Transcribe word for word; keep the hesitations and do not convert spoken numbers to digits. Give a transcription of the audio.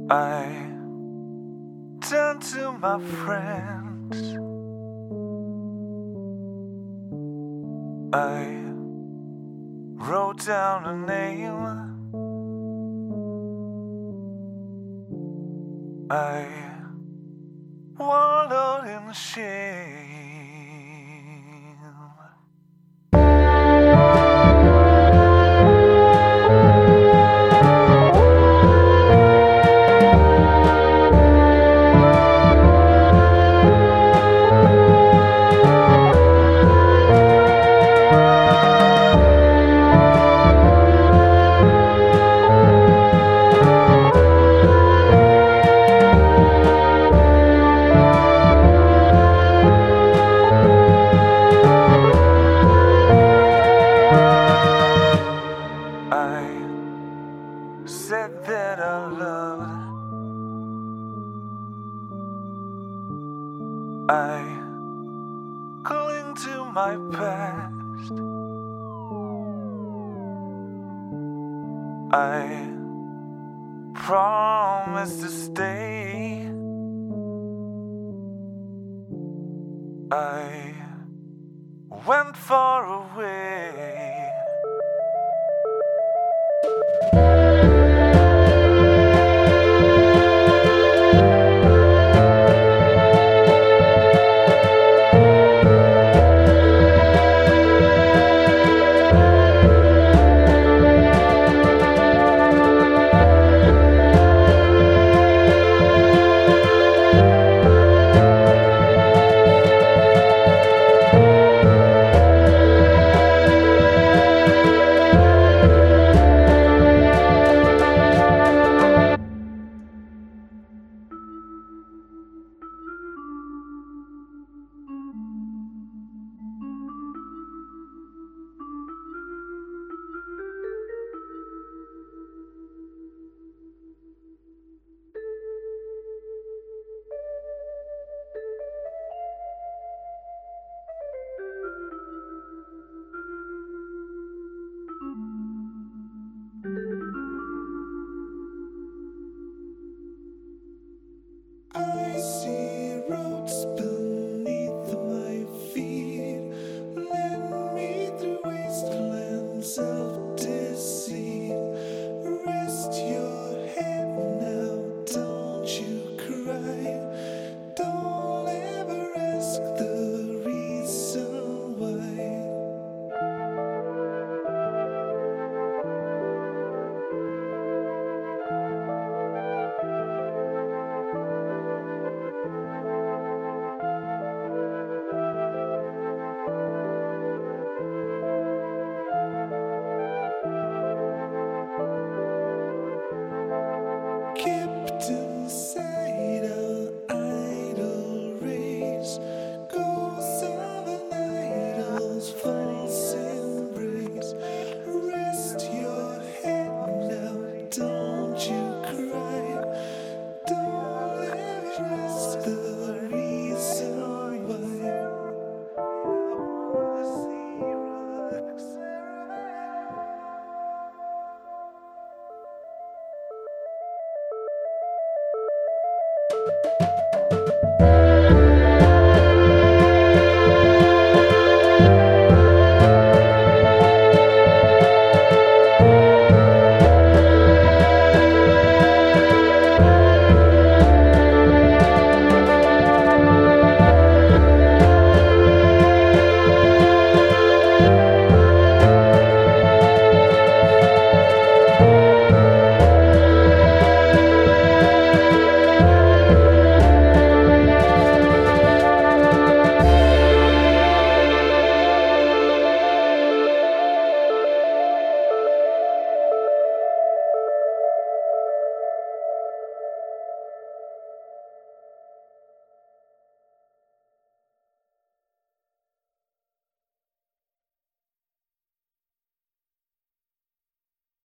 I turn to my friends. I wrote down a name. I wallowed in shame. I said that I loved. I cling to my past. I promise to stay. I went far away. I see roads beneath my feet, led me through wastelands of deceit. Rest your head now, don't you cry. Don't ever ask the reason why. Captain said